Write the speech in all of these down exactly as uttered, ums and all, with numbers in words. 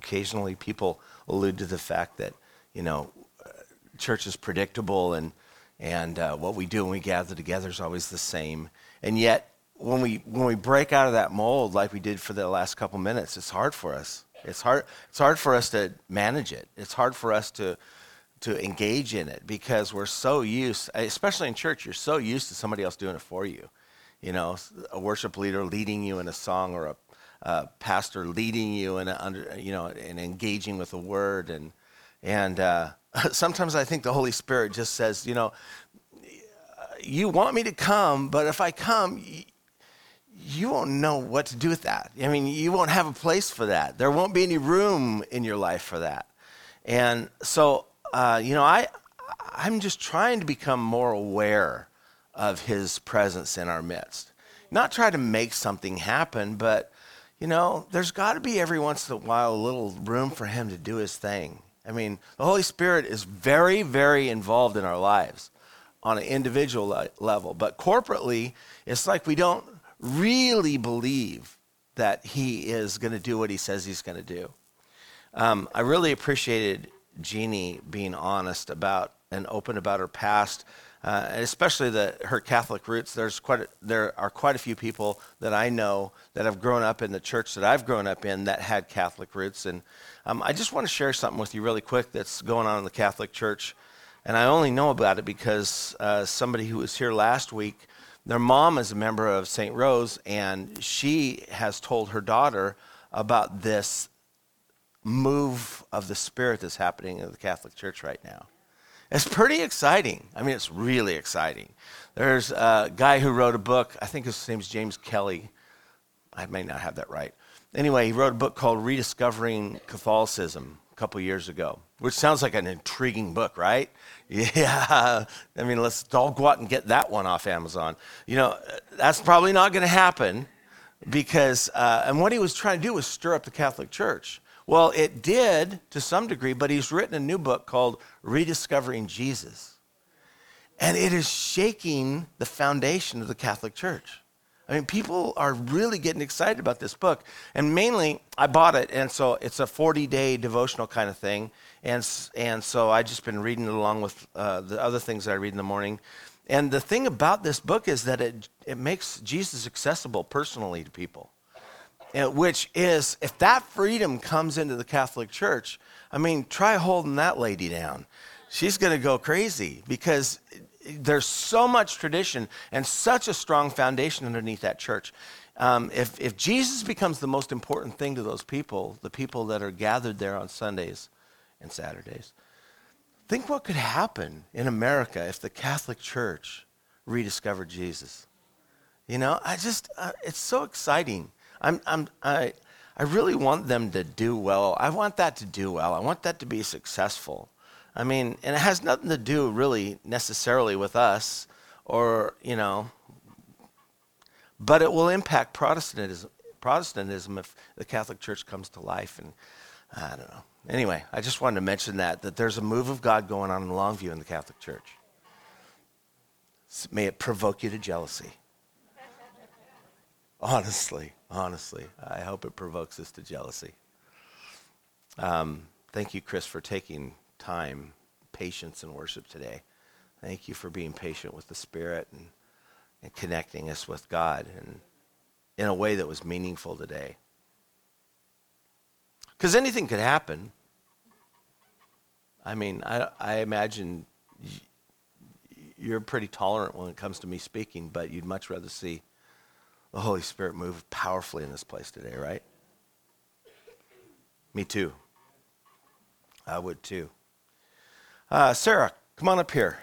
occasionally people allude to the fact that, you know, church is predictable and and uh, what we do when we gather together is always the same. And yet, when we when we break out of that mold like we did for the last couple minutes, it's hard for us. It's hard. It's hard for us to manage it. It's hard for us to to engage in it because we're so used, especially in church, you're so used to somebody else doing it for you. You know, a worship leader leading you in a song or a, a pastor leading you in a, under, you know, and engaging with a word. And and uh, sometimes I think the Holy Spirit just says, you know, you want me to come, but if I come, you won't know what to do with that. I mean, you won't have a place for that. There won't be any room in your life for that. And so, uh, you know, I, I'm just trying to become more aware of his presence in our midst. Not try to make something happen, but, you know, there's got to be every once in a while a little room for him to do his thing. I mean, the Holy Spirit is very, very involved in our lives on an individual le- level. But corporately, it's like we don't really believe that he is going to do what he says he's going to do. Um, I really appreciated Jeannie being honest about and open about her past, uh, and especially the, her Catholic roots. There's quite a, there are quite a few people that I know that have grown up in the church that I've grown up in that had Catholic roots. And um, I just want to share something with you really quick that's going on in the Catholic Church. And I only know about it because uh, somebody who was here last week, their mom is a member of Saint Rose, and she has told her daughter about this move of the Spirit that's happening in the Catholic Church right now. It's pretty exciting. I mean, it's really exciting. There's a guy who wrote a book, I think his name's James Kelly. I may not have that right. Anyway, he wrote a book called Rediscovering Catholicism a couple years ago, which sounds like an intriguing book, right? Yeah, I mean, let's all go out and get that one off Amazon. You know, that's probably not going to happen because, uh, and what he was trying to do was stir up the Catholic Church. Well, it did to some degree, but he's written a new book called Rediscovering Jesus. And it is shaking the foundation of the Catholic Church. I mean, people are really getting excited about this book. And mainly, I bought it, and so it's a forty-day devotional kind of thing. And and so I've just been reading it along with uh, the other things that I read in the morning. And the thing about this book is that it it makes Jesus accessible personally to people. And which is, if that freedom comes into the Catholic Church, I mean, try holding that lady down. She's going to go crazy because there's so much tradition and such a strong foundation underneath that church. Um, if, if Jesus becomes the most important thing to those people, the people that are gathered there on Sundays and Saturdays, think what could happen in America if the Catholic Church rediscovered Jesus. You know, I just, uh, it's so exciting. I'm, I'm, I, I really want them to do well. I want that to do well. I want that to be successful. I mean, and it has nothing to do really necessarily with us or, you know, but it will impact Protestantism, Protestantism if the Catholic Church comes to life. And I don't know. Anyway, I just wanted to mention that, that there's a move of God going on in Longview in the Catholic Church. May it provoke you to jealousy. Honestly, honestly, I hope it provokes us to jealousy. Um, thank you, Chris, for taking time, patience, and worship today. Thank you for being patient with the Spirit and, and connecting us with God and in a way that was meaningful today. Because anything could happen. I mean, I, I imagine you're pretty tolerant when it comes to me speaking, but you'd much rather see the Holy Spirit move powerfully in this place today, right? Me too. I would too. Uh, Sarah, come on up here.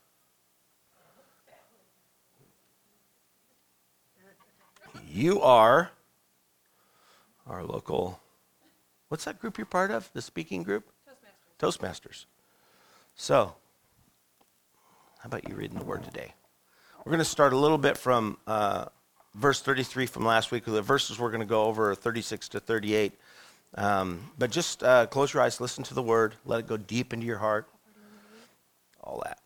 You are our local, what's that group you're part of? The speaking group? Toastmasters. Toastmasters. So, how about you reading the word today? We're going to start a little bit from uh, verse thirty-three from last week. The verses we're going to go over are thirty-six to thirty-eight. Um, but just uh, close your eyes, listen to the word, let it go deep into your heart. All that.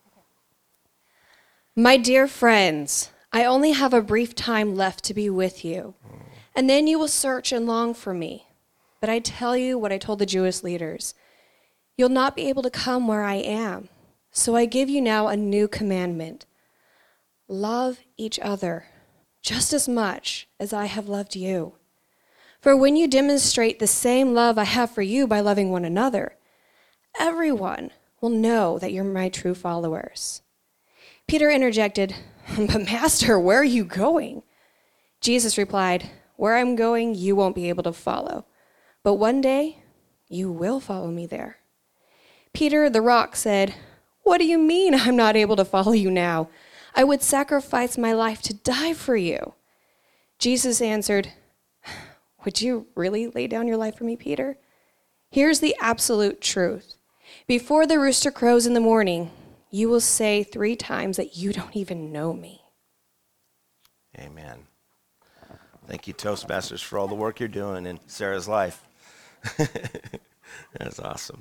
My dear friends, I only have a brief time left to be with you, and then you will search and long for me. but I tell you what I told the Jewish leaders. You'll not be able to come where I am. So I give you now a new commandment. Love each other just as much as I have loved you. For when you demonstrate the same love I have for you by loving one another, everyone will know that you're my true followers. Peter interjected, but Master, where are you going? Jesus replied, where I'm going, you won't be able to follow. But one day, you will follow me there. Peter, the rock, said, what do you mean I'm not able to follow you now? I would sacrifice my life to die for you. Jesus answered, would you really lay down your life for me, Peter? Here's the absolute truth. Before the rooster crows in the morning, you will say three times that you don't even know me. Amen. Thank you, Toastmasters, for all the work you're doing in Sarah's life. That's awesome.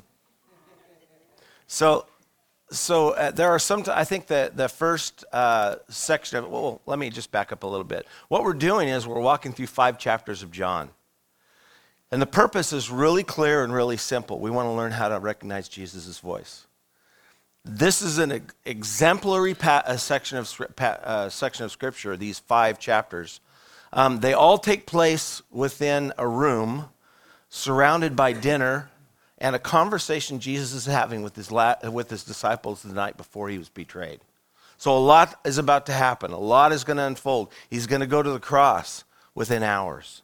So, so uh, there are some, t- I think the, the first uh, section of it, well, let me just back up a little bit. What we're doing is we're walking through five chapters of John. And the purpose is really clear and really simple. We want to learn how to recognize Jesus' voice. This is an ex- exemplary pa- uh, section, of, pa- uh, section of Scripture, these five chapters. Um, they all take place within a room, surrounded by dinner, and a conversation Jesus is having with his, la- with his disciples the night before he was betrayed. So a lot is about to happen. A lot is going to unfold. He's going to go to the cross within hours.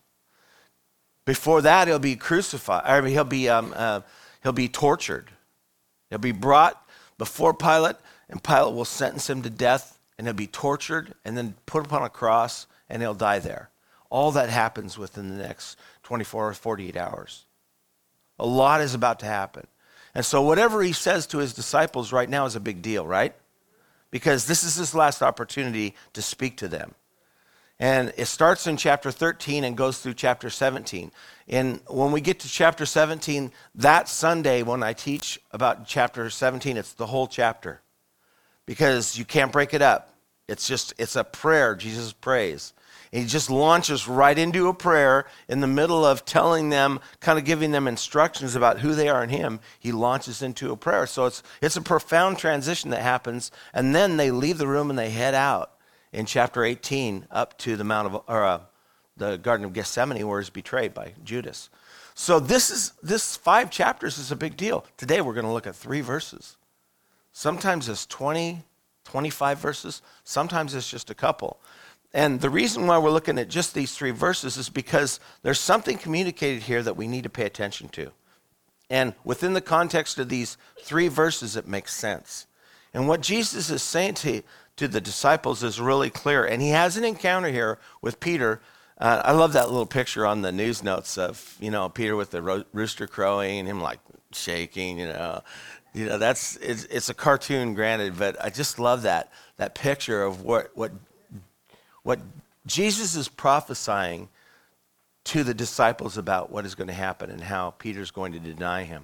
Before that, he'll be crucified. Or he'll be um, uh, he'll be tortured. He'll be brought before Pilate, and Pilate will sentence him to death, and he'll be tortured, and then put upon a cross, and he'll die there. All that happens within the next twenty-four or forty-eight hours. A lot is about to happen. And so whatever he says to his disciples right now is a big deal, right? Because this is his last opportunity to speak to them. And it starts in chapter thirteen and goes through chapter seventeen. And when we get to chapter seventeen, that Sunday when I teach about chapter seventeen, it's the whole chapter. Because you can't break it up. It's just, it's a prayer Jesus prays. And he just launches right into a prayer in the middle of telling them, kind of giving them instructions about who they are in him. He launches into a prayer. So it's it's a profound transition that happens. And then they leave the room and they head out in chapter eighteen up to the Mount of, or uh, the Garden of Gethsemane, where he's betrayed by Judas. So this is this five chapters is a big deal. Today we're going to look at three verses. Sometimes it's twenty, twenty-five verses. Sometimes it's just a couple. And the reason why we're looking at just these three verses is because there's something communicated here that we need to pay attention to. And within the context of these three verses, it makes sense. And what Jesus is saying to, to the disciples is really clear. And he has an encounter here with Peter. Uh, I love that little picture on the news notes of, you know, Peter with the ro- rooster crowing and him like shaking, you know. You know, that's, it's, it's a cartoon, granted, but I just love that, that picture of what, what, what Jesus is prophesying to the disciples about what is going to happen and how Peter's going to deny him.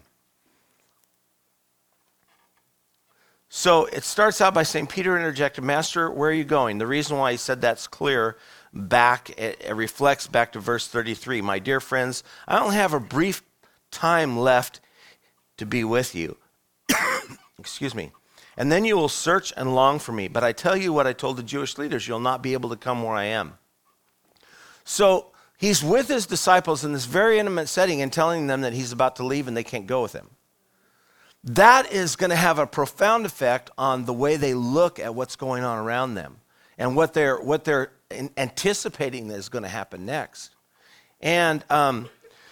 So it starts out by saying, Peter interjected, Master, where are you going? The reason why he said that's clear back, it, it reflects back to verse thirty-three. My dear friends, I only have a brief time left to be with you. Excuse me. And then you will search and long for me. But I tell you what I told the Jewish leaders, you'll not be able to come where I am. So he's with his disciples in this very intimate setting and telling them that he's about to leave and they can't go with him. That is going to have a profound effect on the way they look at what's going on around them and what they're, what they're anticipating is going to happen next. And um,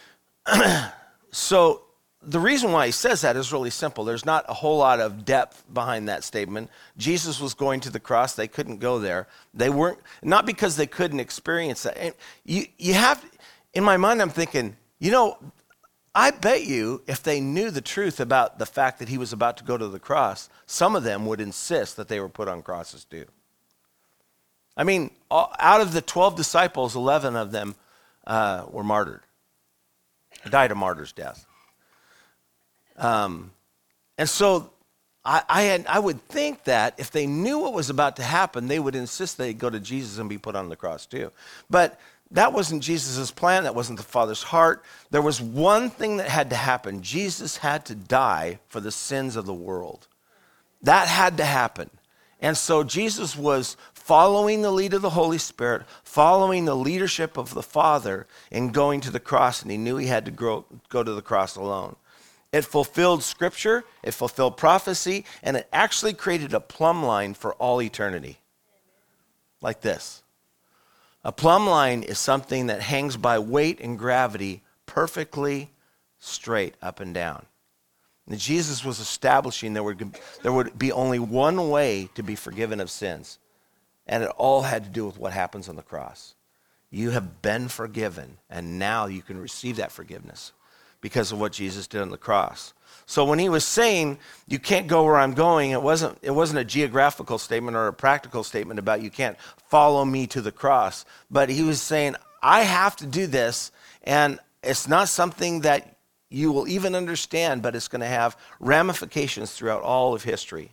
so the reason why he says that is really simple. There's not a whole lot of depth behind that statement. Jesus was going to the cross. They couldn't go there. They weren't, not because they couldn't experience that. And you, you have, in my mind, I'm thinking, you know, I bet you if they knew the truth about the fact that he was about to go to the cross, some of them would insist that they were put on crosses too. I mean, out of the twelve disciples, eleven of them uh, were martyred, died a martyr's death. Um, and so I, I, had, I would think that if they knew what was about to happen, they would insist they'd go to Jesus and be put on the cross too. But that wasn't Jesus' plan. That wasn't the Father's heart. There was one thing that had to happen. Jesus had to die for the sins of the world. That had to happen. And so Jesus was following the lead of the Holy Spirit, following the leadership of the Father, and going to the cross, and he knew he had to grow, go to the cross alone. It fulfilled Scripture, it fulfilled prophecy, and it actually created a plumb line for all eternity. Like this. A plumb line is something that hangs by weight and gravity perfectly straight up and down. And Jesus was establishing there would, there would be only one way to be forgiven of sins. And it all had to do with what happens on the cross. You have been forgiven, and now you can receive that forgiveness because of what Jesus did on the cross. So when he was saying, you can't go where I'm going, it wasn't, it wasn't a geographical statement or a practical statement about you can't follow me to the cross. But he was saying, I have to do this, and it's not something that you will even understand, but it's going to have ramifications throughout all of history.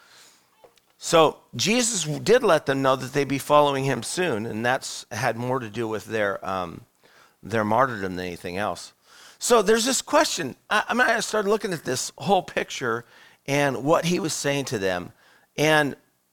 So Jesus did let them know that they'd be following him soon, and that's had more to do with their um, their martyrdom than anything else. So there's this question. I, I mean, I started looking at this whole picture and what he was saying to them, and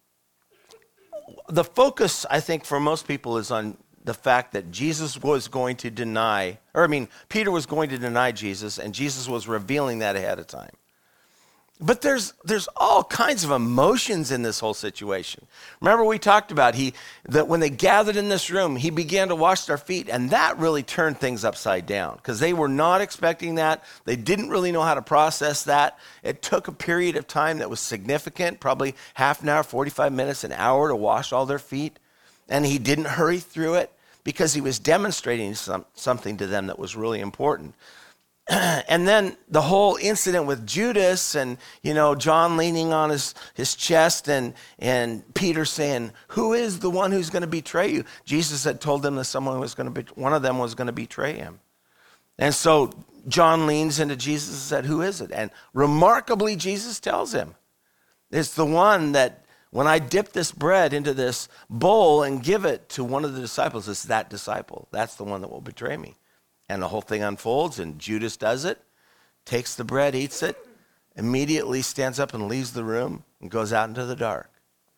the focus, I think, for most people is on the fact that Jesus was going to deny, or I mean, Peter was going to deny Jesus, and Jesus was revealing that ahead of time. But there's there's all kinds of emotions in this whole situation. Remember we talked about he that when they gathered in this room, he began to wash their feet, and that really turned things upside down because they were not expecting that. They didn't really know how to process that. It took a period of time that was significant, probably half an hour, forty-five minutes, an hour to wash all their feet. And he didn't hurry through it because he was demonstrating some, something to them that was really important. And then the whole incident with Judas and, you know, John leaning on his, his chest and, and Peter saying, who is the one who's going to betray you? Jesus had told them that someone was going to be, one of them was going to betray him. And so John leans into Jesus and said, who is it? And remarkably, Jesus tells him, it's the one that when I dip this bread into this bowl and give it to one of the disciples, it's that disciple. That's the one that will betray me. And the whole thing unfolds, and Judas does it, takes the bread, eats it, immediately stands up and leaves the room and goes out into the dark.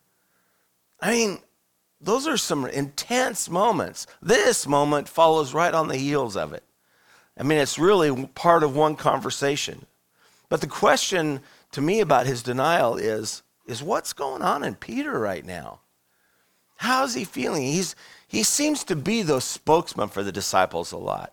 I mean, those are some intense moments. This moment follows right on the heels of it. I mean, it's really part of one conversation. But the question to me about his denial is, is what's going on in Peter right now? How's he feeling? He's, he seems to be the spokesman for the disciples a lot.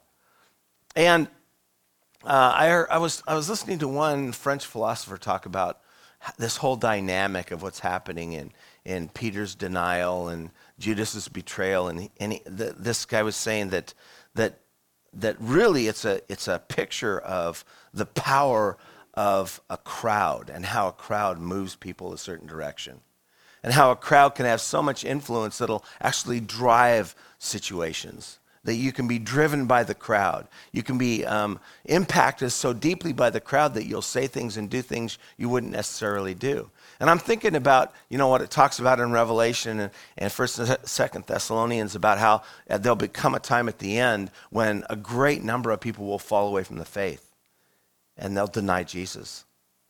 And uh, I, heard, I, was, I was listening to one French philosopher talk about this whole dynamic of what's happening in, in Peter's denial and Judas's betrayal. And, he, and he, the, this guy was saying that, that, that really it's a, it's a picture of the power of a crowd and how a crowd moves people a certain direction. And how a crowd can have so much influence that it'll actually drive situations. That you can be driven by the crowd. You can be um, impacted so deeply by the crowd that you'll say things and do things you wouldn't necessarily do. And I'm thinking about, you know, what it talks about in Revelation and, and First and Second Thessalonians about how there'll become a time at the end when a great number of people will fall away from the faith. And they'll deny Jesus.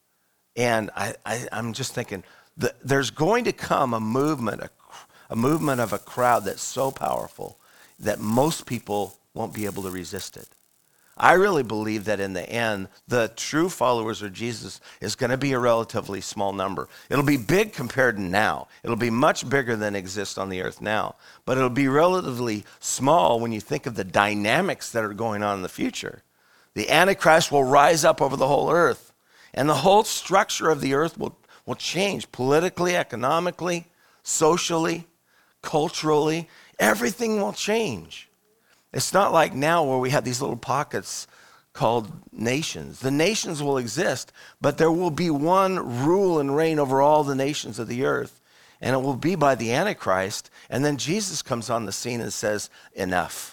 And I, I, I'm just thinking, the, there's going to come a movement, a, a movement of a crowd that's so powerful that most people won't be able to resist it. I really believe that in the end, the true followers of Jesus is going to be a relatively small number. It'll be big compared to now. It'll be much bigger than exists on the earth now. But it'll be relatively small when you think of the dynamics that are going on in the future. The Antichrist will rise up over the whole earth, and the whole structure of the earth will, will change politically, economically, socially, culturally. Everything will change. It's not like now where we have these little pockets called nations. The nations will exist, but there will be one rule and reign over all the nations of the earth, and it will be by the Antichrist. And then Jesus comes on the scene and says, enough.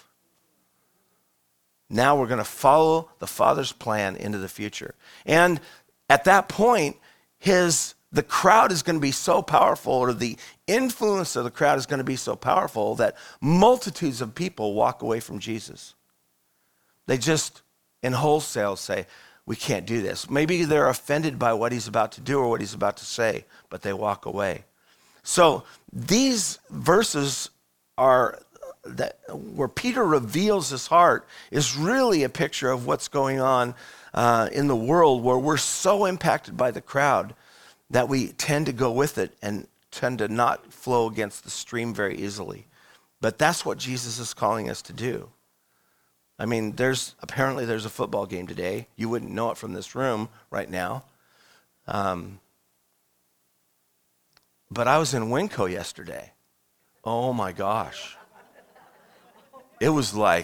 Now we're going to follow the Father's plan into the future. And at that point, his the crowd is going to be so powerful, or the influence of the crowd is going to be so powerful that multitudes of people walk away from Jesus. They just, in wholesale, say, we can't do this. Maybe they're offended by what he's about to do or what he's about to say, but they walk away. So these verses are that where Peter reveals his heart is really a picture of what's going on uh, in the world, where we're so impacted by the crowd that we tend to go with it and tend to not flow against the stream very easily. But that's what Jesus is calling us to do. I mean, there's apparently there's a football game today. You wouldn't know it from this room right now. Um, but I was in Winco yesterday. Oh my gosh. It was like,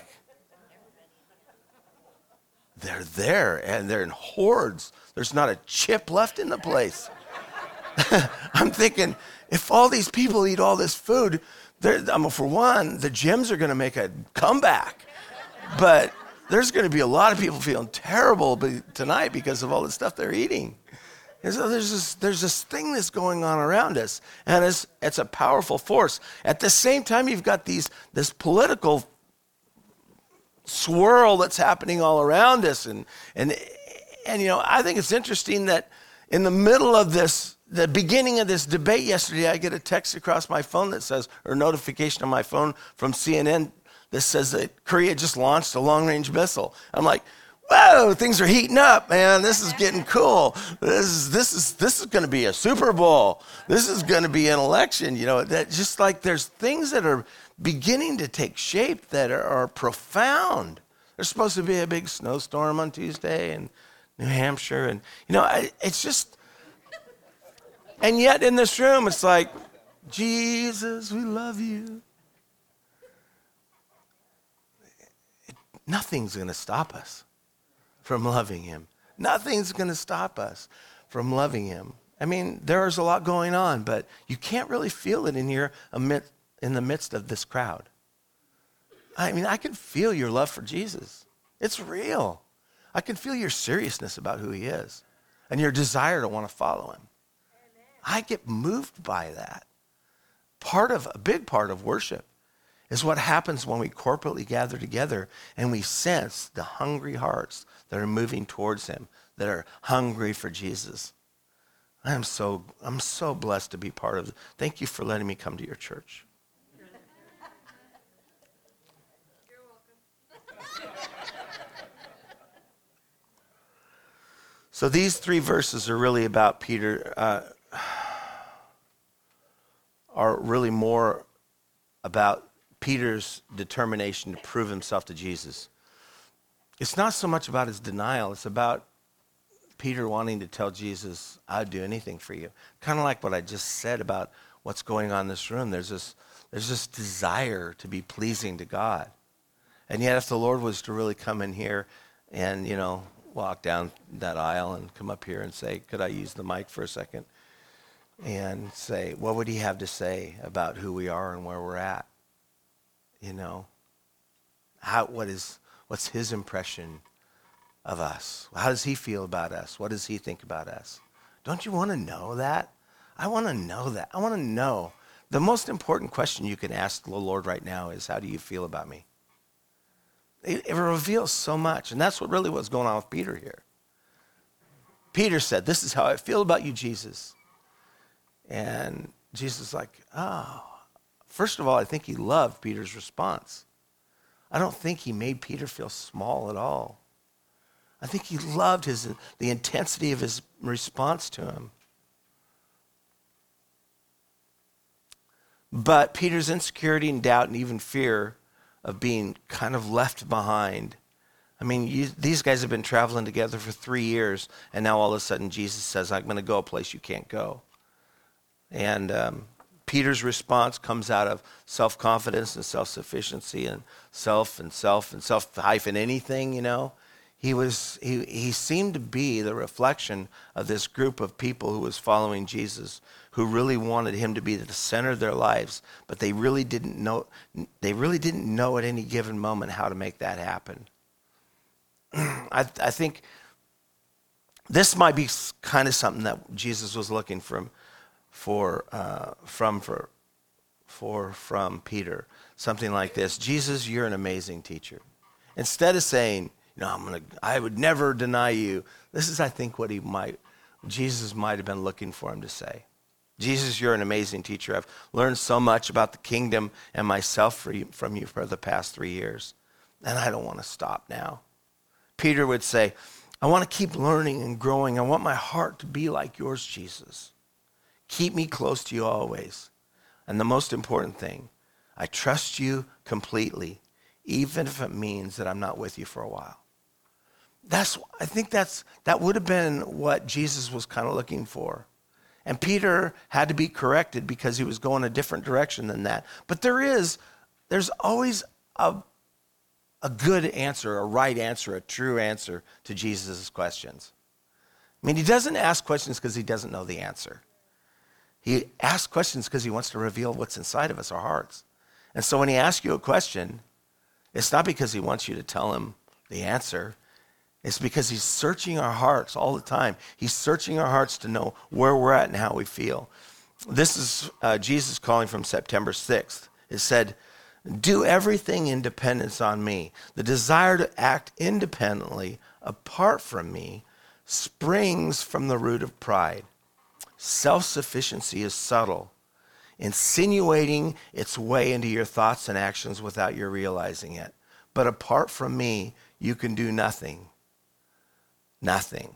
they're there and they're in hordes. There's not a chip left in the place. I'm thinking, if all these people eat all this food, I mean, for one, the gyms are going to make a comeback. But there's going to be a lot of people feeling terrible tonight because of all the stuff they're eating. And so there's this, there's this thing that's going on around us, and it's, it's a powerful force. At the same time, you've got these this political swirl that's happening all around us. And, and, and, you know, I think it's interesting that in the middle of this, the beginning of this debate yesterday, I get a text across my phone that says, or notification on my phone from C N N that says that Korea just launched a long-range missile. I'm like, whoa, things are heating up, man. This is getting cool. This is this is this is going to be a Super Bowl. This is going to be an election. You know, that just like there's things that are beginning to take shape that are, are profound. There's supposed to be a big snowstorm on Tuesday in New Hampshire, and you know, I, it's just. And yet in this room, it's like, Jesus, we love you. Nothing's going to stop us from loving him. Nothing's going to stop us from loving him. I mean, there's a lot going on, but you can't really feel it in here amid, in the midst of this crowd. I mean, I can feel your love for Jesus. It's real. I can feel your seriousness about who he is and your desire to want to follow him. I get moved by that. Part of, a big part of worship is what happens when we corporately gather together and we sense the hungry hearts that are moving towards him, that are hungry for Jesus. I am so, I'm so blessed to be part of it. Thank you for letting me come to your church. You're welcome. So these three verses are really about Peter, uh, are really more about Peter's determination to prove himself to Jesus. It's not so much about his denial. It's about Peter wanting to tell Jesus, I'd do anything for you. Kind of like what I just said about what's going on in this room. There's this, there's this desire to be pleasing to God. And yet if the Lord was to really come in here and, you know, walk down that aisle and come up here and say, could I use the mic for a second? And say, what would he have to say about who we are and where we're at? You know, how, what is, what's his impression of us? How does he feel about us? What does he think about us? Don't you want to know that? I want to know that. I want to know. The most important question you can ask the Lord right now is, how do you feel about me? It, it reveals so much. And that's what really what's going on with Peter here. Peter said, this is how I feel about you, Jesus. And Jesus is like, oh. First of all, I think he loved Peter's response. I don't think he made Peter feel small at all. I think he loved his the intensity of his response to him. But Peter's insecurity and doubt and even fear of being kind of left behind. I mean, you, these guys have been traveling together for three years, and now all of a sudden Jesus says, I'm going to go a place you can't go. And um, Peter's response comes out of self-confidence and self-sufficiency and self and self and self hyphen anything, you know. He was he he seemed to be the reflection of this group of people who was following Jesus, who really wanted him to be the center of their lives, but they really didn't know they really didn't know at any given moment how to make that happen. I I think this might be kind of something that Jesus was looking from, for, uh, from, for, for, from Peter. Something like this: Jesus, you're an amazing teacher. Instead of saying, no, I'm gonna, I would never deny you. This is, I think, what he might, Jesus might have been looking for him to say. Jesus, you're an amazing teacher. I've learned so much about the kingdom and myself for you, from you for the past three years, and I don't want to stop now. Peter would say, I want to keep learning and growing. I want my heart to be like yours, Jesus. Keep me close to you always. And the most important thing, I trust you completely, even if it means that I'm not with you for a while. That's, I think that's, that would have been what Jesus was kind of looking for. And Peter had to be corrected because he was going a different direction than that. But there is, there's always a, a good answer, a right answer, a true answer to Jesus' questions. I mean, he doesn't ask questions because he doesn't know the answer. He asks questions because he wants to reveal what's inside of us, our hearts. And so when he asks you a question, it's not because he wants you to tell him the answer. It's because he's searching our hearts all the time. He's searching our hearts to know where we're at and how we feel. This is uh, Jesus calling from September sixth. It said, do everything in dependence on me. The desire to act independently apart from me springs from the root of pride. Self-sufficiency is subtle, insinuating its way into your thoughts and actions without your realizing it. But apart from me, you can do nothing. Nothing.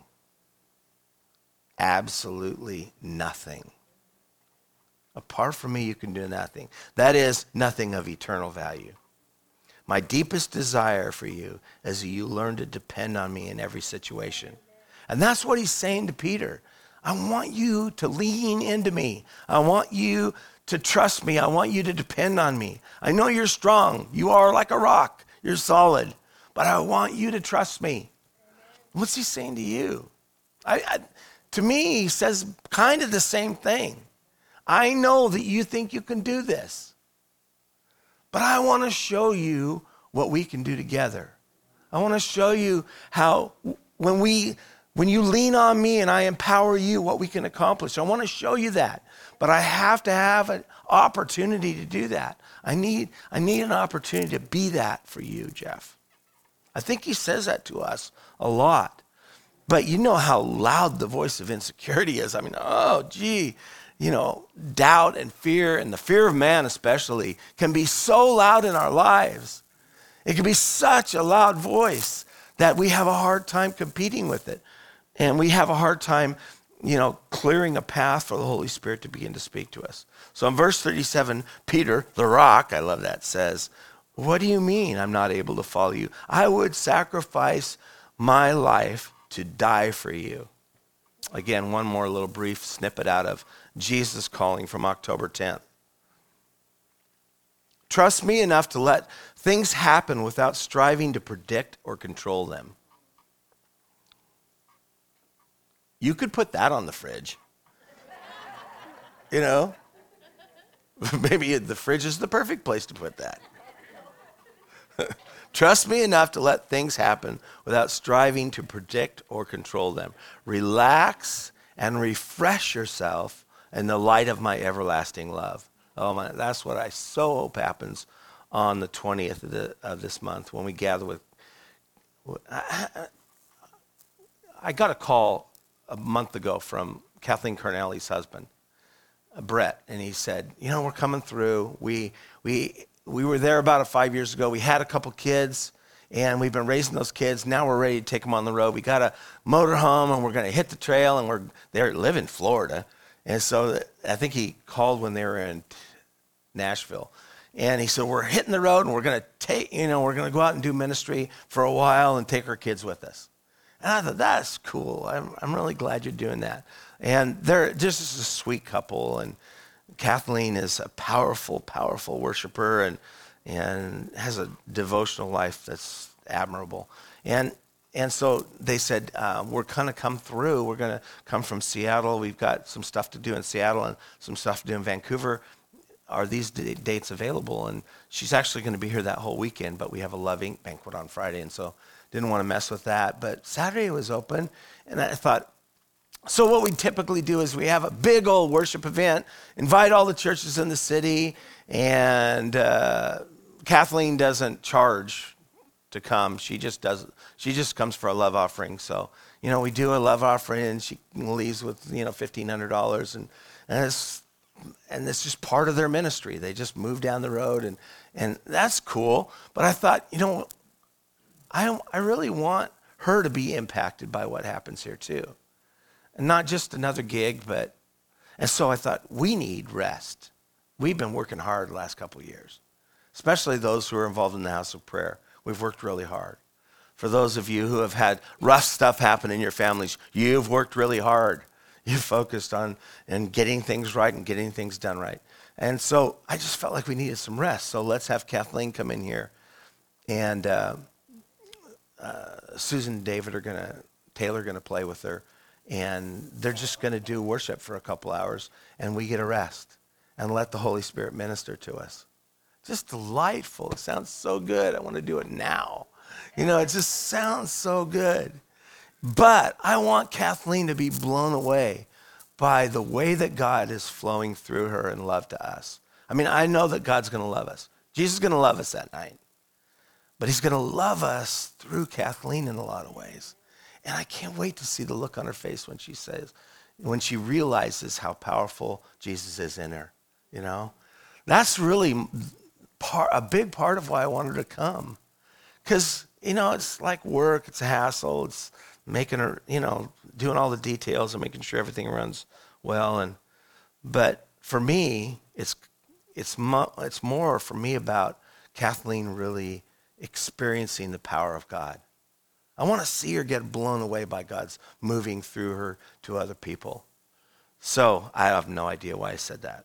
Absolutely nothing. Apart from me, you can do nothing. That is, nothing of eternal value. My deepest desire for you is that you learn to depend on me in every situation. And that's what he's saying to Peter. I want you to lean into me. I want you to trust me. I want you to depend on me. I know you're strong. You are like a rock. You're solid. But I want you to trust me. What's he saying to you? I, I, to me, he says kind of the same thing. I know that you think you can do this. But I want to show you what we can do together. I want to show you how when we... When you lean on me and I empower you, what we can accomplish. I want to show you that. But I have to have an opportunity to do that. I need, I need an opportunity to be that for you, Jeff. I think he says that to us a lot. But you know how loud the voice of insecurity is. I mean, oh, gee, you know, doubt and fear, and the fear of man especially, can be so loud in our lives. It can be such a loud voice that we have a hard time competing with it. And we have a hard time, you know, clearing a path for the Holy Spirit to begin to speak to us. So in verse thirty-seven, Peter, the rock, I love that, says, what do you mean I'm not able to follow you? I would sacrifice my life to die for you. Again, one more little brief snippet out of Jesus calling from October tenth. Trust me enough to let things happen without striving to predict or control them. You could put that on the fridge. You know? Maybe the fridge is the perfect place to put that. Trust me enough to let things happen without striving to predict or control them. Relax and refresh yourself in the light of my everlasting love. Oh my, that's what I so hope happens on the twentieth of, the, of this month when we gather with. I, I got a call a month ago from Kathleen Carnelli's husband, Brett, and he said, you know, we're coming through. We we we were there about five years ago. We had a couple kids, and we've been raising those kids. Now we're ready to take them on the road. We got a motorhome, and we're going to hit the trail, and we're they live in Florida. And so I think he called when they were in Nashville. And he said, we're hitting the road, and we're going to take, you know, we're going to go out and do ministry for a while and take our kids with us. And I thought, that's cool. I'm, I'm really glad you're doing that. And they're just a sweet couple. And Kathleen is a powerful, powerful worshiper and and has a devotional life that's admirable. And and so they said, uh, we're going to come through. We're going to come from Seattle. We've got some stuff to do in Seattle and some stuff to do in Vancouver. Are these d- dates available? And she's actually going to be here that whole weekend, but we have a Love Incorporated banquet on Friday. And so didn't want to mess with that. But Saturday was open, and I thought, so what we typically do is we have a big old worship event, invite all the churches in the city, and uh, Kathleen doesn't charge to come. She just does. She just comes for a love offering. So, you know, we do a love offering, and she leaves with, you know, fifteen hundred dollars, and and it's and it's just part of their ministry. They just move down the road, and and that's cool. But I thought, you know, I I really want her to be impacted by what happens here too. And not just another gig, but, and so I thought, we need rest. We've been working hard the last couple of years, especially those who are involved in the house of prayer. We've worked really hard. For those of you who have had rough stuff happen in your families, you've worked really hard. You've focused on and getting things right and getting things done right. And so I just felt like we needed some rest. So let's have Kathleen come in here. And uh, uh, Susan and David are going to, Taylor are going to play with her. And they're just going to do worship for a couple hours, and we get a rest and let the Holy Spirit minister to us. Just delightful. It sounds so good. I want to do it now. You know, it just sounds so good. But I want Kathleen to be blown away by the way that God is flowing through her in love to us. I mean, I know that God's going to love us. Jesus is going to love us that night. But he's going to love us through Kathleen in a lot of ways. And I can't wait to see the look on her face when she says, when she realizes how powerful Jesus is in her, you know? That's really part, a big part of why I wanted to come. Because, you know, it's like work, it's a hassle, it's making her, you know, doing all the details and making sure everything runs well. And but for me, it's it's mo- it's more for me about Kathleen really experiencing the power of God. I want to see her get blown away by God's moving through her to other people. So I have no idea why I said that.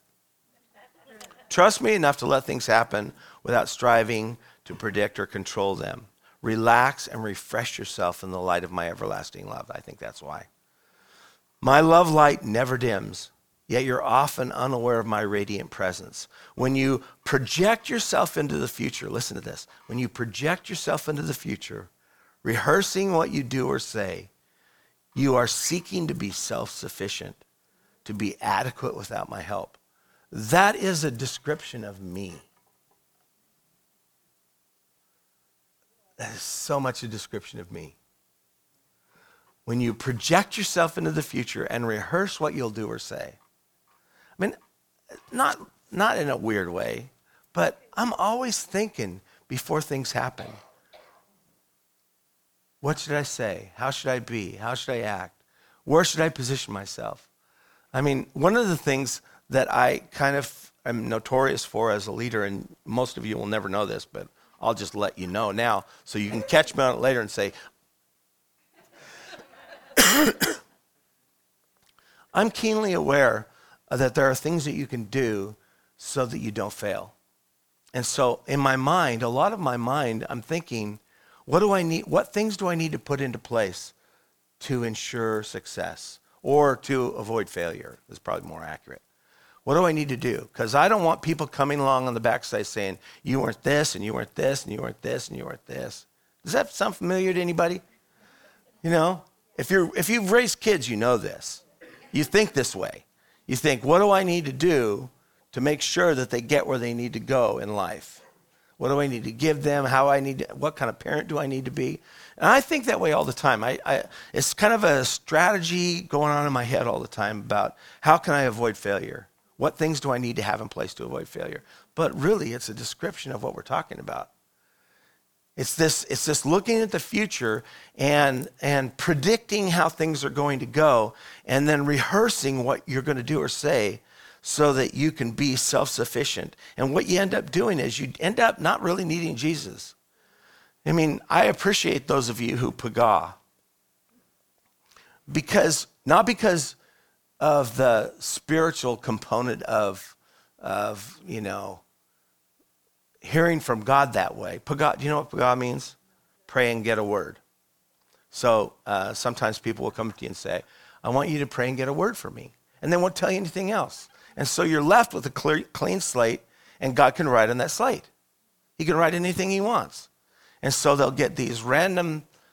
Trust me enough to let things happen without striving to predict or control them. Relax and refresh yourself in the light of my everlasting love. I think that's why. My love light never dims, yet you're often unaware of my radiant presence. When you project yourself into the future, listen to this. When you project yourself into the future, rehearsing what you do or say, you are seeking to be self-sufficient, to be adequate without my help. That is a description of me. That is so much a description of me. When you project yourself into the future and rehearse what you'll do or say. I mean, not, not in a weird way, but I'm always thinking before things happen. What should I say? How should I be? How should I act? Where should I position myself? I mean, one of the things that I kind of am notorious for as a leader, and most of you will never know this, but I'll just let you know now so you can catch me on it later and say, I'm keenly aware that there are things that you can do so that you don't fail. And so in my mind, a lot of my mind, I'm thinking, what do I need? What things do I need to put into place to ensure success or to avoid failure? Is probably more accurate. What do I need to do? Because I don't want people coming along on the backside saying, you weren't this, and you weren't this, and you weren't this, and you weren't this. Does that sound familiar to anybody? You know, if you're if you've raised kids, you know this. You think this way. You think, what do I need to do to make sure that they get where they need to go in life? What do I need to give them? How I need to, what kind of parent do I need to be? And I think that way all the time. I, I, it's kind of a strategy going on in my head all the time about how can I avoid failure? What things do I need to have in place to avoid failure? But really, it's a description of what we're talking about. It's this, it's this looking at the future and, and predicting how things are going to go and then rehearsing what you're going to do or say so that you can be self-sufficient. And what you end up doing is you end up not really needing Jesus. I mean, I appreciate those of you who paga. Because, not because of the spiritual component of, of, you know, hearing from God that way. Paga, do you know what paga means? Pray and get a word. So uh, sometimes people will come to you and say, I want you to pray and get a word for me. And they won't tell you anything else. And so you're left with a clear, clean slate, and God can write on that slate. He can write anything he wants. And so they'll get these random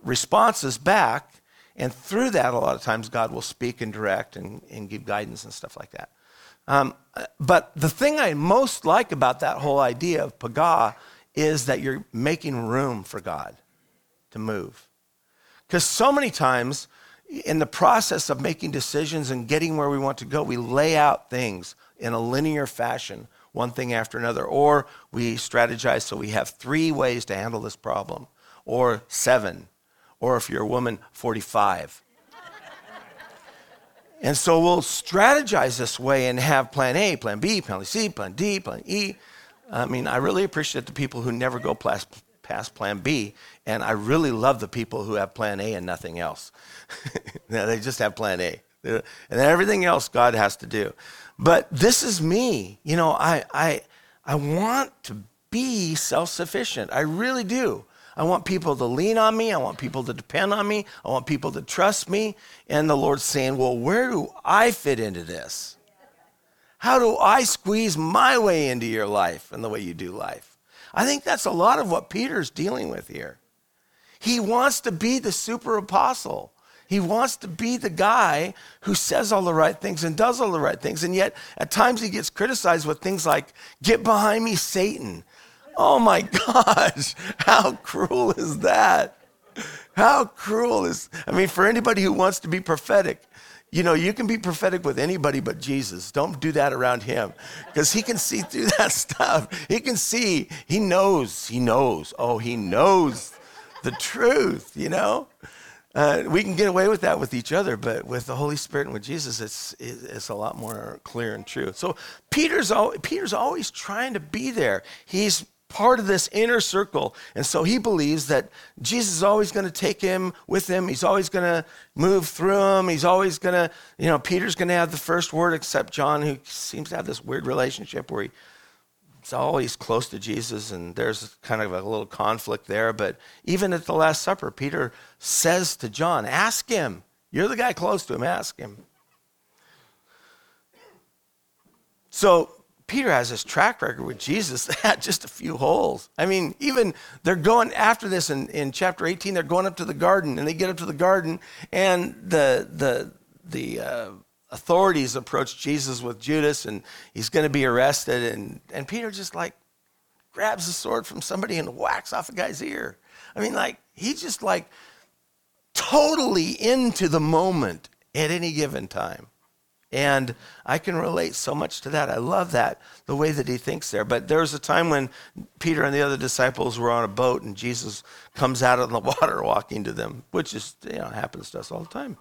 responses back. And through that, a lot of times, God will speak and direct and, and give guidance and stuff like that. Um, but the thing I most like about that whole idea of pagah is that you're making room for God to move. Because so many times, in the process of making decisions and getting where we want to go, we lay out things in a linear fashion, one thing after another. Or we strategize so we have three ways to handle this problem, or seven. Or if you're a woman, forty-five. And so we'll strategize this way and have plan A, plan B, plan C, plan D, plan E. I mean, I really appreciate the people who never go past, past plan B. And I really love the people who have plan A and nothing else. They just have plan A. And then everything else God has to do. But this is me. You know, I, I, I want to be self-sufficient. I really do. I want people to lean on me. I want people to depend on me. I want people to trust me. And the Lord's saying, well, where do I fit into this? How do I squeeze my way into your life and the way you do life? I think that's a lot of what Peter's dealing with here. He wants to be the super apostle. He wants to be the guy who says all the right things and does all the right things. And yet, at times he gets criticized with things like, get behind me, Satan. Oh my gosh, how cruel is that? How cruel is, I mean, for anybody who wants to be prophetic, you know, you can be prophetic with anybody but Jesus. Don't do that around him, because he can see through that stuff. He can see, he knows, he knows, oh, he knows the truth, you know? Uh, we can get away with that with each other, but with the Holy Spirit and with Jesus, it's it's a lot more clear and true. So Peter's al- Peter's always trying to be there. He's part of this inner circle. And so he believes that Jesus is always going to take him with him. He's always going to move through him. He's always going to, you know, Peter's going to have the first word, except John, who seems to have this weird relationship where he's always close to Jesus, and there's kind of a little conflict there. But even at the Last Supper, Peter says to John, ask him. You're the guy close to him. Ask him. So Peter has this track record with Jesus that had just a few holes. I mean, even they're going after this in, in chapter eighteen, they're going up to the garden, and they get up to the garden, and the the the uh, authorities approach Jesus with Judas, and he's going to be arrested, and, and Peter just like grabs the sword from somebody and whacks off a guy's ear. I mean, like, he's just like totally into the moment at any given time. And I can relate so much to that. I love that, the way that he thinks there. But there was a time when Peter and the other disciples were on a boat, and Jesus comes out of the water walking to them, which is, you know, happens to us all the time.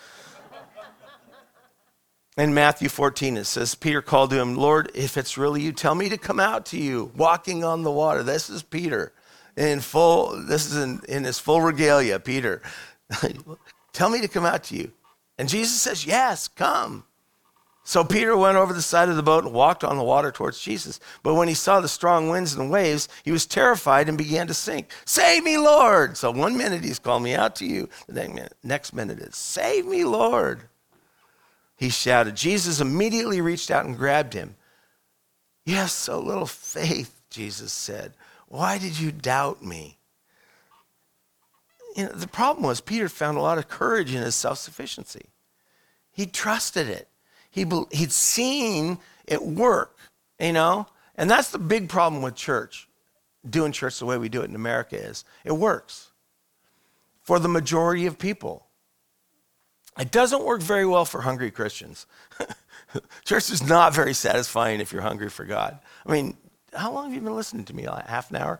In Matthew fourteen, it says, Peter called to him, Lord, if it's really you, tell me to come out to you, walking on the water. This is Peter in full, this is in, in his full regalia, Peter. Tell me to come out to you. And Jesus says, yes, come. So Peter went over the side of the boat and walked on the water towards Jesus. But when he saw the strong winds and waves, he was terrified and began to sink. Save me, Lord. So one minute he's calling me out to you. The next minute is, save me, Lord. He shouted. Jesus immediately reached out and grabbed him. You have so little faith, Jesus said. Why did you doubt me? You know, the problem was Peter found a lot of courage in his self-sufficiency. He trusted it. He, he'd seen it work, you know? And that's the big problem with church, doing church the way we do it in America is, it works for the majority of people. It doesn't work very well for hungry Christians. Church is not very satisfying if you're hungry for God. I mean, how long have you been listening to me? Like half an hour?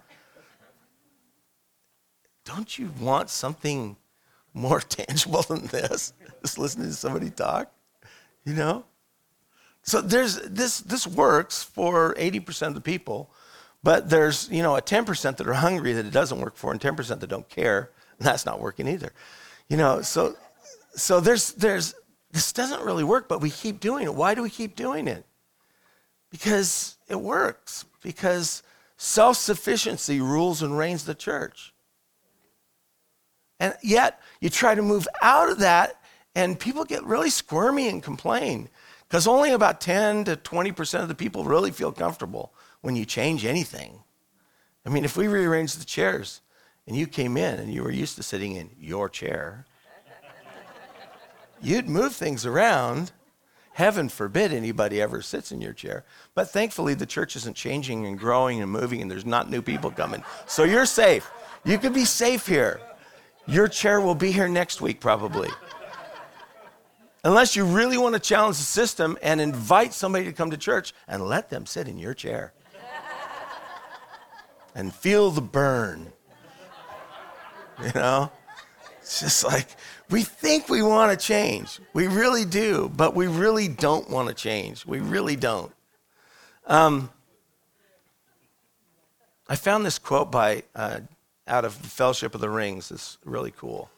Don't you want something more tangible than this? Just listening to somebody talk? You know? So there's this this works for eighty percent of the people, but there's, you know, a ten percent that are hungry that it doesn't work for, and ten percent that don't care, and that's not working either. You know, so so there's there's this doesn't really work, but we keep doing it. Why do we keep doing it? Because it works. Because self-sufficiency rules and reigns the church. And yet you try to move out of that, and people get really squirmy and complain because only about ten to twenty percent of the people really feel comfortable when you change anything. I mean, if we rearrange the chairs and you came in and you were used to sitting in your chair, you'd move things around. Heaven forbid anybody ever sits in your chair. But thankfully, the church isn't changing and growing and moving, and there's not new people coming. So you're safe. You can be safe here. Your chair will be here next week, probably. Unless you really want to challenge the system and invite somebody to come to church and let them sit in your chair and feel the burn. You know? It's just like, we think we want to change. We really do, but we really don't want to change. We really don't. Um, I found this quote by uh, out of the Fellowship of the Rings. It's really cool.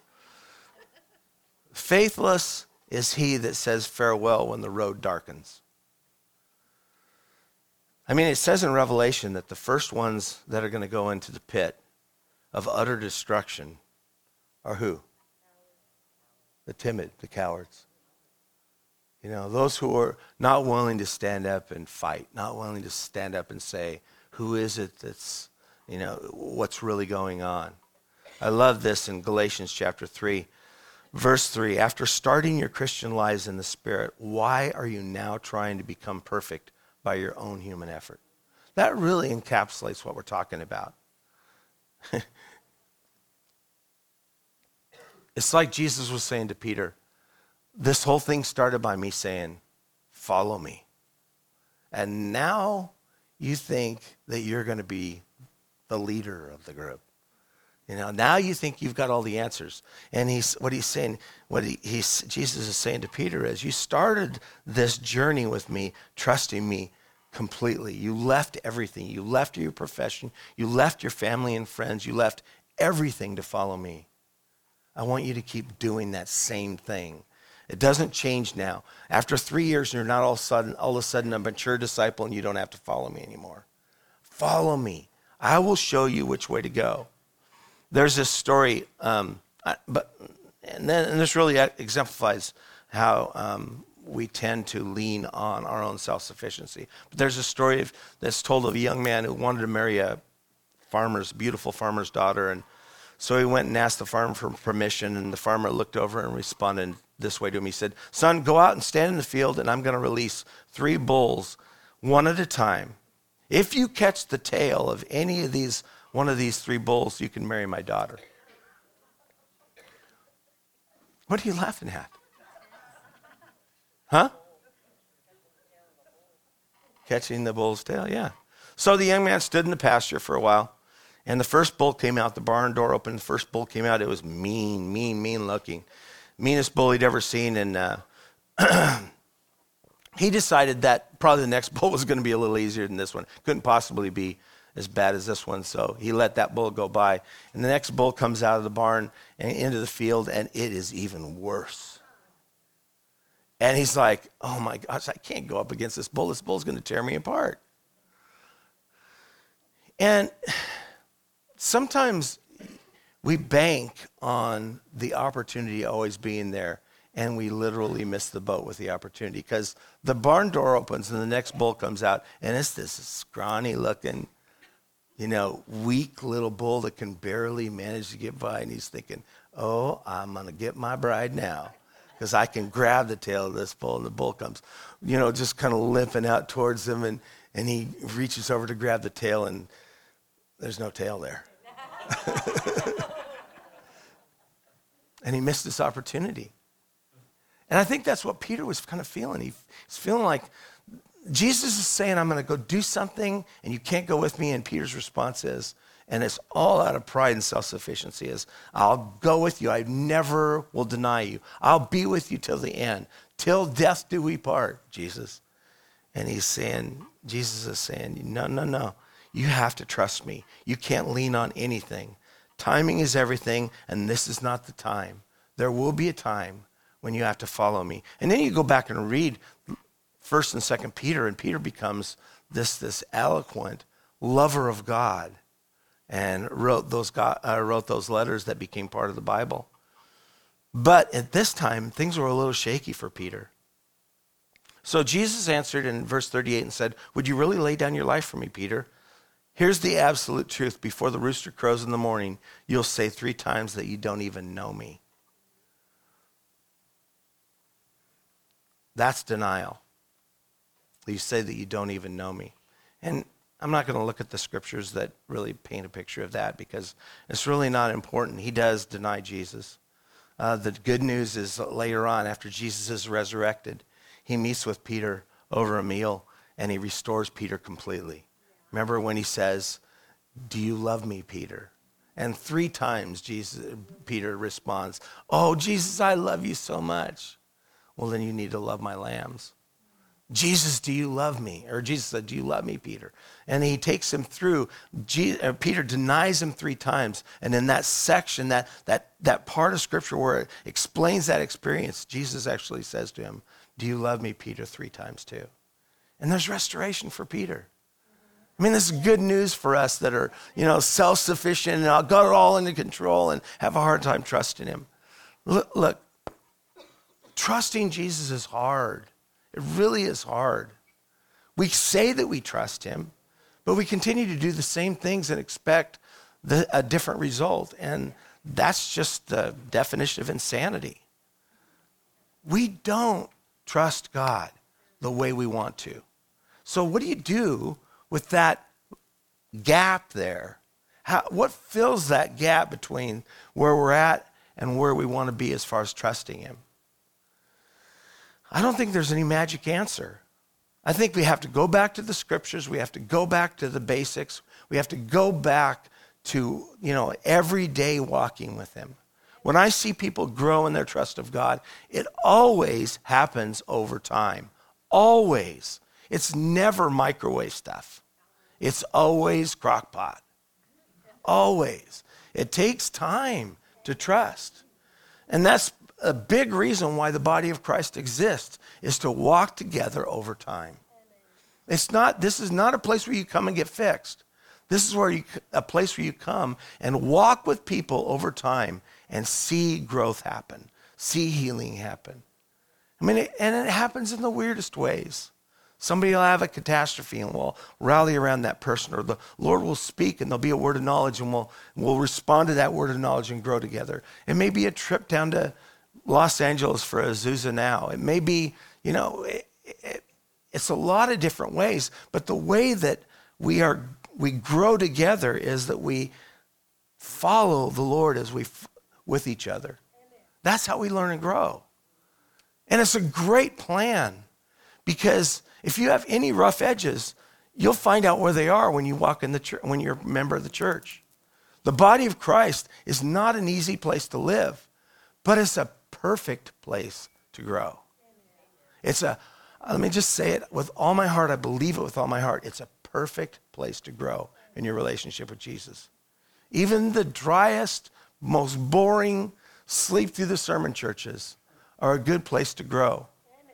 Faithless is he that says farewell when the road darkens. I mean, it says in Revelation that the first ones that are going to go into the pit of utter destruction are who? The timid, the cowards. You know, those who are not willing to stand up and fight, not willing to stand up and say, who is it that's, you know, what's really going on? I love this in Galatians chapter three, verse three. After starting your Christian lives in the Spirit, why are you now trying to become perfect by your own human effort? That really encapsulates what we're talking about. It's like Jesus was saying to Peter, this whole thing started by me saying, follow me. And now you think that you're going to be the leader of the group. You know, now you think you've got all the answers. And he's what he's saying, what he, he's, Jesus is saying to Peter is, you started this journey with me, trusting me completely. You left everything. You left your profession. You left your family and friends. You left everything to follow me. I want you to keep doing that same thing. It doesn't change now. After three years, you're not all of a sudden, all of a sudden a mature disciple and you don't have to follow me anymore. Follow me. I will show you which way to go. There's this story, um, but and then and this really exemplifies how um, we tend to lean on our own self-sufficiency. But there's a story of, that's told of a young man who wanted to marry a farmer's, beautiful farmer's daughter, and so he went and asked the farmer for permission, and the farmer looked over and responded this way to him. He said, son, go out and stand in the field, and I'm going to release three bulls, one at a time. If you catch the tail of any of these, one of these three bulls, you can marry my daughter. What are you laughing at? Huh? Catching the bull's tail, yeah. So the young man stood in the pasture for a while. And the first bull came out, the barn door opened, the first bull came out. It was mean, mean, mean looking. Meanest bull he'd ever seen. And uh, he decided that probably the next bull was going to be a little easier than this one. Couldn't possibly be as bad as this one. So he let that bull go by. And the next bull comes out of the barn and into the field, and it is even worse. And he's like, oh my gosh, I can't go up against this bull. This bull's going to tear me apart. And sometimes we bank on the opportunity always being there, and we literally miss the boat with the opportunity because the barn door opens and the next bull comes out, and it's this scrawny looking, you know, weak little bull that can barely manage to get by, and he's thinking, oh, I'm going to get my bride now because I can grab the tail of this bull, and the bull comes, you know, just kind of limping out towards him, and, and he reaches over to grab the tail, and there's no tail there. And he missed this opportunity. And I think that's what Peter was kind of feeling. He, he's feeling like Jesus is saying, I'm going to go do something, and you can't go with me. And Peter's response is, and it's all out of pride and self-sufficiency, is, I'll go with you. I never will deny you. I'll be with you till the end. Till death do we part, Jesus. And he's saying, Jesus is saying, no, no, no. You have to trust me. You can't lean on anything. Timing is everything, and this is not the time. There will be a time when you have to follow me. And then you go back and read First and Second Peter, and Peter becomes this, this eloquent lover of God and wrote those, God, uh, wrote those letters that became part of the Bible. But at this time, things were a little shaky for Peter. So Jesus answered in verse thirty-eight and said, would you really lay down your life for me, Peter? Here's the absolute truth. Before the rooster crows in the morning, you'll say three times that you don't even know me. That's denial. You say that you don't even know me. And I'm not going to look at the scriptures that really paint a picture of that because it's really not important. He does deny Jesus. Uh, the good news is later on, after Jesus is resurrected, he meets with Peter over a meal and he restores Peter completely. Remember when he says, "Do you love me, Peter?" And three times Jesus, Peter responds, "Oh, Jesus, I love you so much." Well, then you need to love my lambs. "Jesus, do you love me?" Or Jesus said, "Do you love me, Peter?" And he takes him through. Je- uh, Peter denies him three times. And in that section, that, that, that part of scripture where it explains that experience, Jesus actually says to him, "Do you love me, Peter?" three times too. And there's restoration for Peter. I mean, this is good news for us that are, you know, self-sufficient and uh, got it all under control and have a hard time trusting him. Look, look, trusting Jesus is hard. It really is hard. We say that we trust him, but we continue to do the same things and expect the, a different result. And that's just the definition of insanity. We don't trust God the way we want to. So what do you do with that gap there? How, what fills that gap between where we're at and where we want to be as far as trusting him? I don't think there's any magic answer. I think we have to go back to the scriptures. We have to go back to the basics. We have to go back to, you know, every day walking with him. When I see people grow in their trust of God, it always happens over time. Always. It's never microwave stuff. It's always crock pot. Always. It takes time to trust. And that's a big reason why the body of Christ exists, is to walk together over time. It's not, this is not a place where you come and get fixed. This is where you, a place where you come and walk with people over time and see growth happen, see healing happen. I mean, it, and it happens in the weirdest ways. Somebody will have a catastrophe and we'll rally around that person, or the Lord will speak and there'll be a word of knowledge and we'll, we'll respond to that word of knowledge and grow together. It may be a trip down to Los Angeles for Azusa Now. It may be, you know, it, it, it's a lot of different ways, but the way that we are, we grow together is that we follow the Lord as we, with each other. That's how we learn and grow. And it's a great plan, because if you have any rough edges, you'll find out where they are when you walk in the church, when you're a member of the church. The body of Christ is not an easy place to live, but it's a perfect place to grow. It's a, let me just say it with all my heart, I believe it with all my heart, it's a perfect place to grow in your relationship with Jesus. Even the driest, most boring, sleep through the sermon churches are a good place to grow.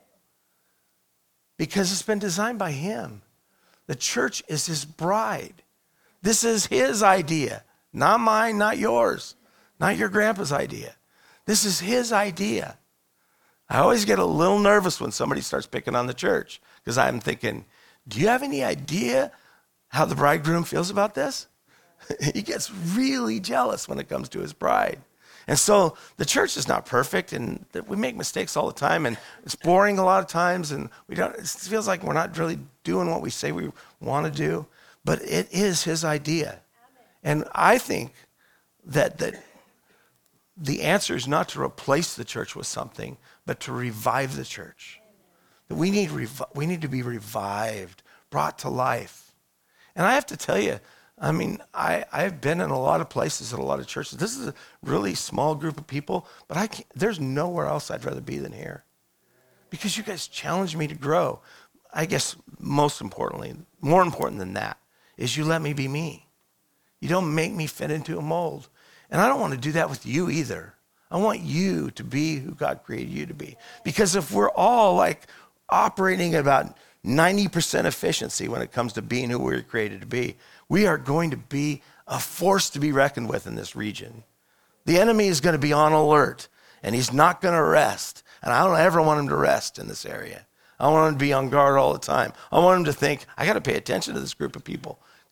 Because it's been designed by him. The church is his bride. This is his idea, not mine, not yours, not your grandpa's idea. This is his idea. I always get a little nervous when somebody starts picking on the church, because I'm thinking, do you have any idea how the bridegroom feels about this? He gets really jealous when it comes to his bride. And so the church is not perfect, and we make mistakes all the time, and it's boring a lot of times, and we don't, it feels like we're not really doing what we say we want to do, but it is his idea. And I think that, that the answer is not to replace the church with something, but to revive the church. That we need, revi- we need to be revived, brought to life. And I have to tell you, I mean, I, I've been in a lot of places at a lot of churches. This is a really small group of people, but I can't, there's nowhere else I'd rather be than here. Because you guys challenge me to grow. I guess most importantly, more important than that, is you let me be me. You don't make me fit into a mold. And I don't want to do that with you either. I want you to be who God created you to be. Because if we're all like operating at about ninety percent efficiency when it comes to being who we were created to be, we are going to be a force to be reckoned with in this region. The enemy is going to be on alert, and he's not going to rest. And I don't ever want him to rest in this area. I want him to be on guard all the time. I want him to think, I got to pay attention to this group of people,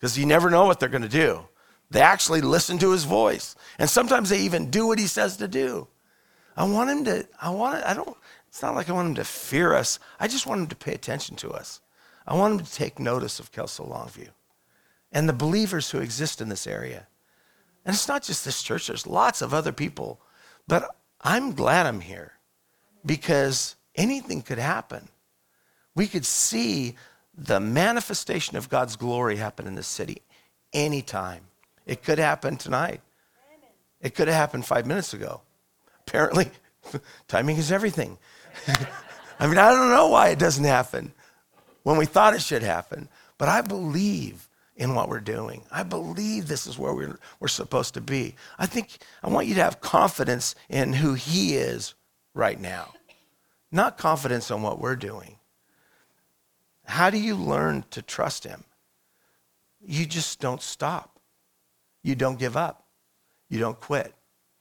because you never know what they're going to do. They actually listen to his voice. And sometimes they even do what he says to do. I want him to, I want it, I don't, it's not like I want him to fear us. I just want him to pay attention to us. I want him to take notice of Kelso Longview and the believers who exist in this area. And it's not just this church, there's lots of other people. But I'm glad I'm here because anything could happen. We could see the manifestation of God's glory happen in this city anytime. It could happen tonight. It could have happened five minutes ago. Apparently, timing is everything. I mean, I don't know why it doesn't happen when we thought it should happen, but I believe in what we're doing. I believe this is where we're, we're supposed to be. I think I want you to have confidence in who he is right now, not confidence on what we're doing. How do you learn to trust him? You just don't stop. You don't give up. You don't quit.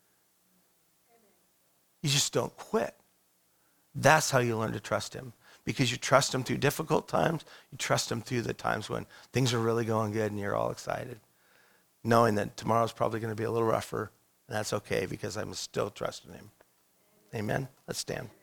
You just don't quit. That's how you learn to trust him. Because you trust him through difficult times. You trust him through the times when things are really going good and you're all excited. Knowing that tomorrow's probably going to be a little rougher. And that's okay because I'm still trusting him. Amen? Let's stand.